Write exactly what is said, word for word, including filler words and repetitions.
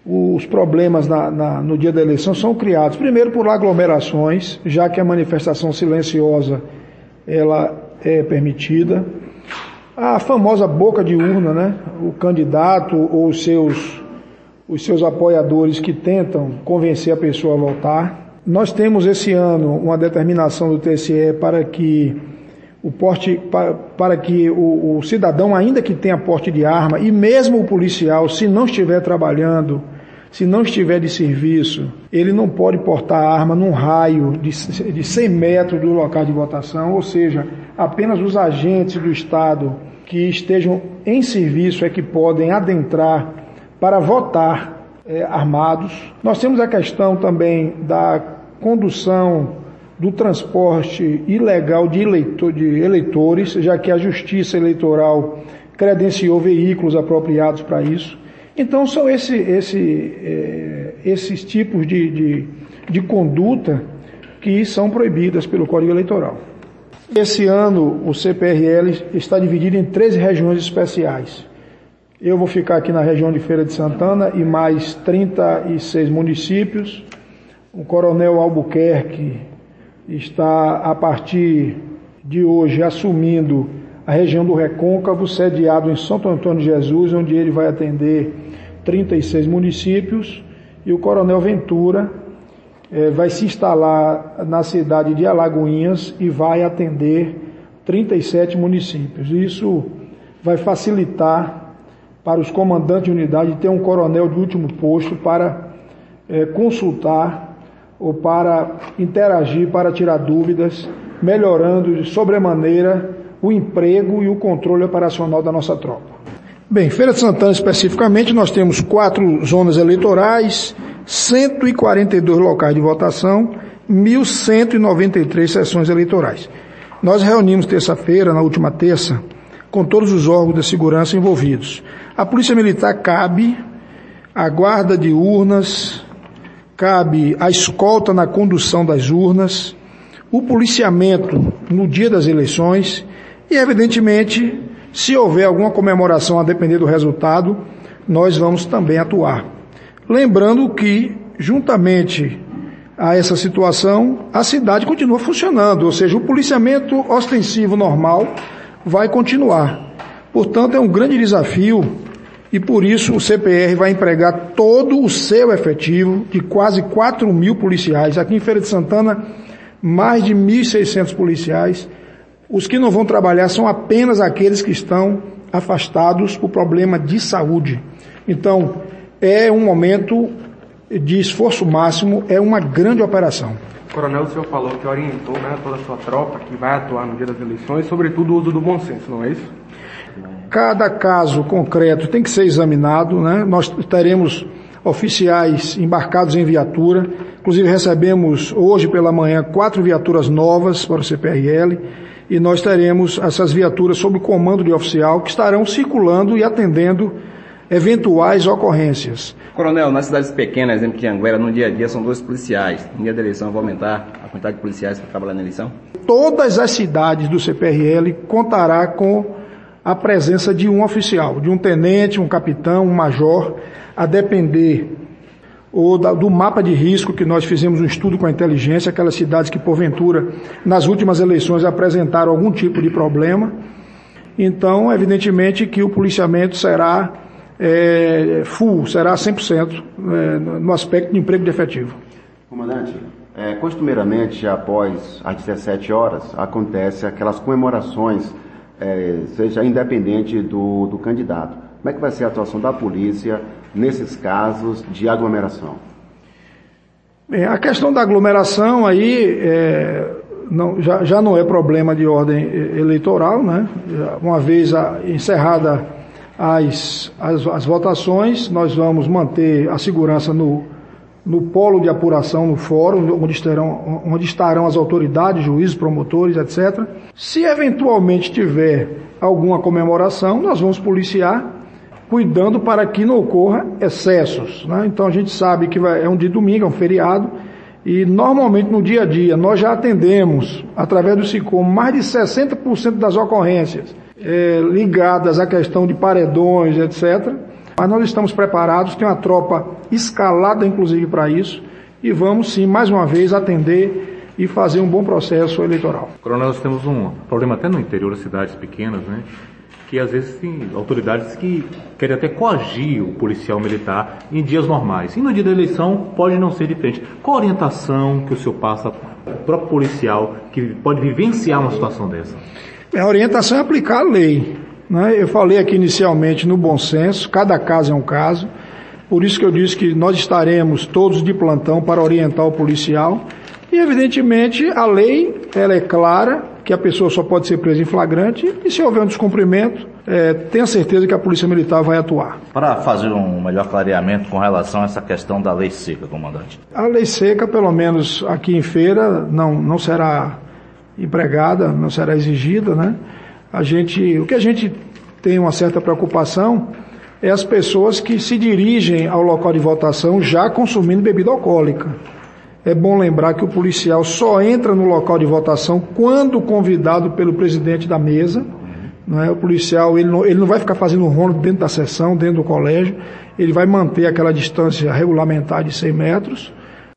os problemas na, na, no dia da eleição são criados, primeiro, por aglomerações, já que a manifestação silenciosa ela é permitida. A famosa boca de urna, né? O candidato ou os seus, os seus apoiadores que tentam convencer a pessoa a votar. Nós temos esse ano uma determinação do T S E para que o porte, para, para que o, o cidadão, ainda que tenha porte de arma, e mesmo o policial, se não estiver trabalhando, se não estiver de serviço, ele não pode portar arma num raio de, de cem metros do local de votação, ou seja, apenas os agentes do Estado que estejam em serviço é que podem adentrar para votar é, armados. Nós temos a questão também da condução do transporte ilegal de, eleitor, de eleitores, já que a Justiça Eleitoral credenciou veículos apropriados para isso. Então, são esse, esse, é, esses tipos de, de, de conduta que são proibidas pelo Código Eleitoral. Esse ano, o C P R L está dividido em treze regiões especiais. Eu vou ficar aqui na região de Feira de Santana e mais trinta e seis municípios. O Coronel Albuquerque está, a partir de hoje, assumindo a região do Recôncavo, sediado em Santo Antônio de Jesus, onde ele vai atender trinta e seis municípios, e o Coronel Ventura eh, vai se instalar na cidade de Alagoinhas e vai atender trinta e sete municípios. Isso vai facilitar para os comandantes de unidade ter um coronel de último posto para eh, consultar ou para interagir, para tirar dúvidas, melhorando de sobremaneira o emprego e o controle operacional da nossa tropa. Bem, Feira de Santana especificamente, nós temos quatro zonas eleitorais, cento e quarenta e dois locais de votação, mil cento e noventa e três sessões eleitorais. Nós reunimos terça-feira, na última terça, com todos os órgãos de segurança envolvidos. A Polícia Militar cabe, a guarda de urnas, cabe a escolta na condução das urnas, o policiamento no dia das eleições e, evidentemente, se houver alguma comemoração a depender do resultado, nós vamos também atuar. Lembrando que, juntamente a essa situação, a cidade continua funcionando, ou seja, o policiamento ostensivo normal vai continuar. Portanto, é um grande desafio e, por isso, o C P R vai empregar todo o seu efetivo de quase quatro mil policiais. Aqui em Feira de Santana, mais de mil e seiscentos policiais. Os que não vão trabalhar são apenas aqueles que estão afastados por problema de saúde. Então, é um momento de esforço máximo, é uma grande operação. Coronel, o senhor falou que orientou, né, toda a sua tropa que vai atuar no dia das eleições, sobretudo o uso do bom senso, não é isso? Cada caso concreto tem que ser examinado, né? Nós teremos oficiais embarcados em viatura, inclusive recebemos hoje pela manhã quatro viaturas novas para o C P R L, e nós teremos essas viaturas sob o comando de oficial que estarão circulando e atendendo eventuais ocorrências. Coronel, nas cidades pequenas, exemplo de Anguera, no dia a dia são dois policiais. No dia da eleição vai aumentar a quantidade de policiais para trabalhar na eleição? Todas as cidades do C P R L contará com a presença de um oficial, de um tenente, um capitão, um major, a depender ou da, do mapa de risco que nós fizemos um estudo com a inteligência, aquelas cidades que porventura nas últimas eleições apresentaram algum tipo de problema. Então, evidentemente que o policiamento será é, full, será cem por cento é, no aspecto de emprego de efetivo. Comandante, é, costumeiramente após as dezessete horas acontece aquelas comemorações, é, seja independente do, do candidato. Como é que vai ser a atuação da polícia nesses casos de aglomeração? Bem, a questão da aglomeração aí é, não, já, já não é problema de ordem eleitoral, né? Uma vez a, encerrada as, as, as votações, nós vamos manter a segurança no, no polo de apuração, no fórum, onde estarão, onde estarão as autoridades, juízes, promotores, etcétera. Se eventualmente tiver alguma comemoração, nós vamos policiar, cuidando para que não ocorra excessos, né? Então a gente sabe que vai, é um dia de domingo, é um feriado, e normalmente no dia a dia nós já atendemos, através do SICOM, mais de sessenta por cento das ocorrências é, ligadas à questão de paredões, etcétera. Mas nós estamos preparados, tem uma tropa escalada inclusive para isso, e vamos sim, mais uma vez, atender e fazer um bom processo eleitoral. Coronel, nós temos um problema até no interior das cidades pequenas, né? Que às vezes tem autoridades que querem até coagir o policial militar em dias normais. E no dia da eleição pode não ser diferente. Qual a orientação que o senhor passa para o próprio policial que pode vivenciar uma situação dessa? A orientação é aplicar a lei, né? Eu falei aqui inicialmente no bom senso, cada caso é um caso, por isso que eu disse que nós estaremos todos de plantão para orientar o policial. E, evidentemente, a lei ela é clara, que a pessoa só pode ser presa em flagrante, e se houver um descumprimento, é, tenha certeza que a Polícia Militar vai atuar. Para fazer um melhor clareamento com relação a essa questão da lei seca, comandante. A lei seca, pelo menos aqui em Feira, não, não será empregada, não será exigida, né? A gente, o que a gente tem uma certa preocupação é as pessoas que se dirigem ao local de votação já consumindo bebida alcoólica. É bom lembrar que o policial só entra no local de votação quando convidado pelo presidente da mesa. Não é? O policial ele não, ele não vai ficar fazendo ronda dentro da sessão, dentro do colégio. Ele vai manter aquela distância regulamentar de cem metros.